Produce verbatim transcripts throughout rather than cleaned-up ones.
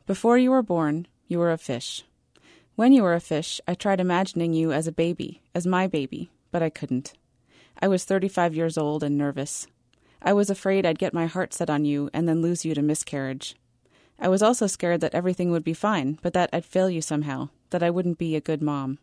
Before you were born, you were a fish. When you were a fish, I tried imagining you as a baby, as my baby, but I couldn't. I was thirty-five years old and nervous. I was afraid I'd get my heart set on you and then lose you to miscarriage. I was also scared that everything would be fine, but that I'd fail you somehow, that I wouldn't be a good mom.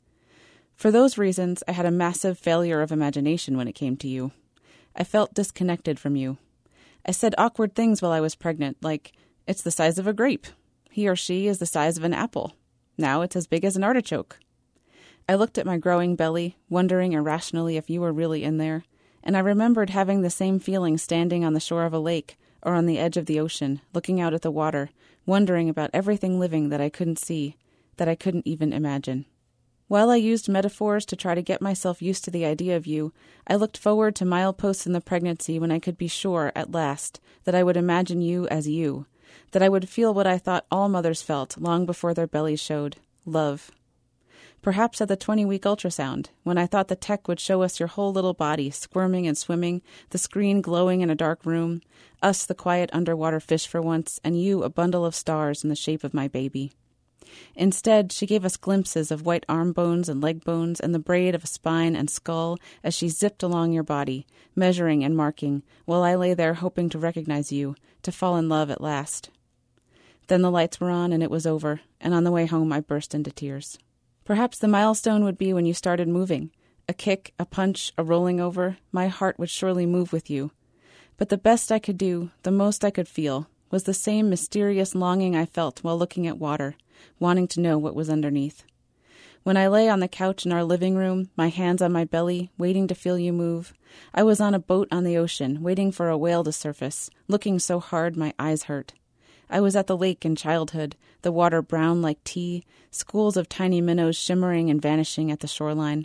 For those reasons, I had a massive failure of imagination when it came to you. I felt disconnected from you. I said awkward things while I was pregnant, like, "It's the size of a grape. He or she is the size of an apple. Now it's as big as an artichoke." I looked at my growing belly, wondering irrationally if you were really in there, and I remembered having the same feeling standing on the shore of a lake or on the edge of the ocean, looking out at the water, wondering about everything living that I couldn't see, that I couldn't even imagine. While I used metaphors to try to get myself used to the idea of you, I looked forward to mileposts in the pregnancy when I could be sure, at last, that I would imagine you as you, that I would feel what I thought all mothers felt long before their bellies showed, love. Perhaps at the twenty-week ultrasound, when I thought the tech would show us your whole little body squirming and swimming, the screen glowing in a dark room, us the quiet underwater fish for once, and you a bundle of stars in the shape of my baby. Instead, she gave us glimpses of white arm bones and leg bones and the braid of a spine and skull as she zipped along your body, measuring and marking, while I lay there hoping to recognize you, to fall in love at last. Then the lights were on and it was over, and on the way home I burst into tears. Perhaps the milestone would be when you started moving. A kick, a punch, a rolling over, my heart would surely move with you. But the best I could do, the most I could feel, was the same mysterious longing I felt while looking at water, wanting to know what was underneath. When I lay on the couch in our living room, my hands on my belly, waiting to feel you move, I was on a boat on the ocean, waiting for a whale to surface, looking so hard my eyes hurt. I was at the lake in childhood, the water brown like tea, schools of tiny minnows shimmering and vanishing at the shoreline.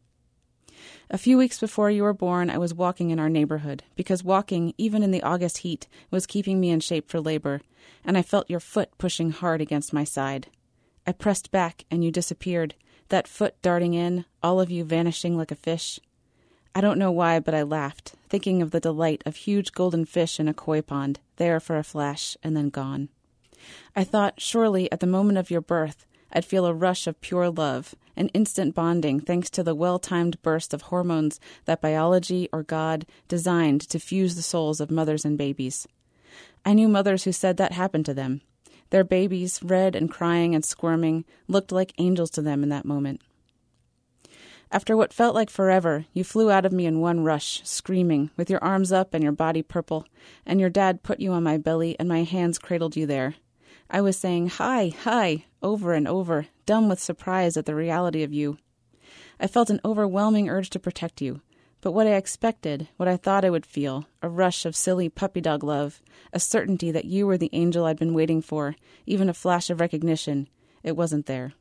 A few weeks before you were born, I was walking in our neighborhood, because walking, even in the August heat, was keeping me in shape for labor, and I felt your foot pushing hard against my side. I pressed back, and you disappeared, that foot darting in, all of you vanishing like a fish. I don't know why, but I laughed, thinking of the delight of huge golden fish in a koi pond, there for a flash, and then gone. I thought, surely, at the moment of your birth, I'd feel a rush of pure love, an instant bonding thanks to the well-timed burst of hormones that biology or God designed to fuse the souls of mothers and babies. I knew mothers who said that happened to them. Their babies, red and crying and squirming, looked like angels to them in that moment. After what felt like forever, you flew out of me in one rush, screaming, with your arms up and your body purple, and your dad put you on my belly and my hands cradled you there. I was saying, "Hi, hi," over and over, dumb with surprise at the reality of you. I felt an overwhelming urge to protect you, but what I expected, what I thought I would feel, a rush of silly puppy dog love, a certainty that you were the angel I'd been waiting for, even a flash of recognition, it wasn't there.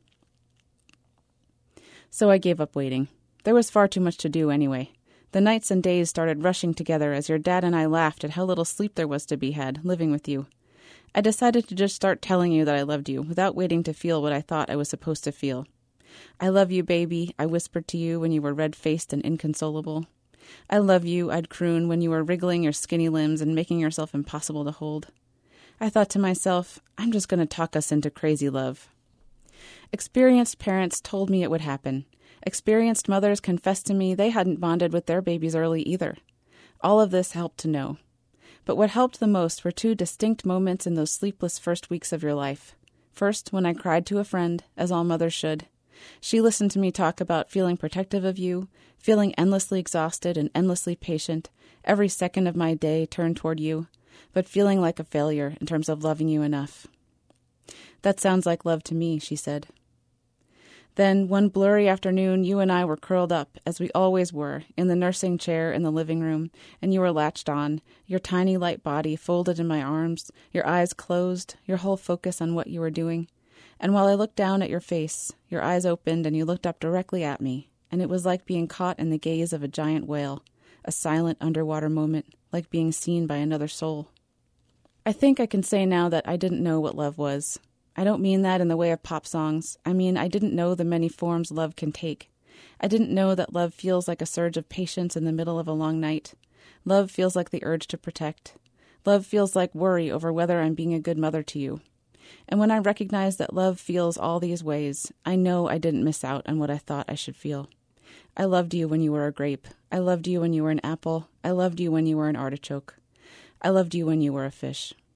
So I gave up waiting. There was far too much to do anyway. The nights and days started rushing together as your dad and I laughed at how little sleep there was to be had, living with you. I decided to just start telling you that I loved you, without waiting to feel what I thought I was supposed to feel. "I love you, baby," I whispered to you when you were red-faced and inconsolable. "I love you," I'd croon when you were wriggling your skinny limbs and making yourself impossible to hold. I thought to myself, I'm just going to talk us into crazy love. Experienced parents told me it would happen. Experienced mothers confessed to me they hadn't bonded with their babies early either. All of this helped to know. But what helped the most were two distinct moments in those sleepless first weeks of your life. First, when I cried to a friend, as all mothers should. She listened to me talk about feeling protective of you, feeling endlessly exhausted and endlessly patient, every second of my day turned toward you, but feeling like a failure in terms of loving you enough. "That sounds like love to me," she said. Then, one blurry afternoon, you and I were curled up, as we always were, in the nursing chair in the living room, and you were latched on, your tiny light body folded in my arms, your eyes closed, your whole focus on what you were doing. And while I looked down at your face, your eyes opened and you looked up directly at me, and it was like being caught in the gaze of a giant whale, a silent underwater moment, like being seen by another soul. I think I can say now that I didn't know what love was. I don't mean that in the way of pop songs. I mean, I didn't know the many forms love can take. I didn't know that love feels like a surge of patience in the middle of a long night. Love feels like the urge to protect. Love feels like worry over whether I'm being a good mother to you. And when I recognize that love feels all these ways, I know I didn't miss out on what I thought I should feel. I loved you when you were a grape. I loved you when you were an apple. I loved you when you were an artichoke. I loved you when you were a fish.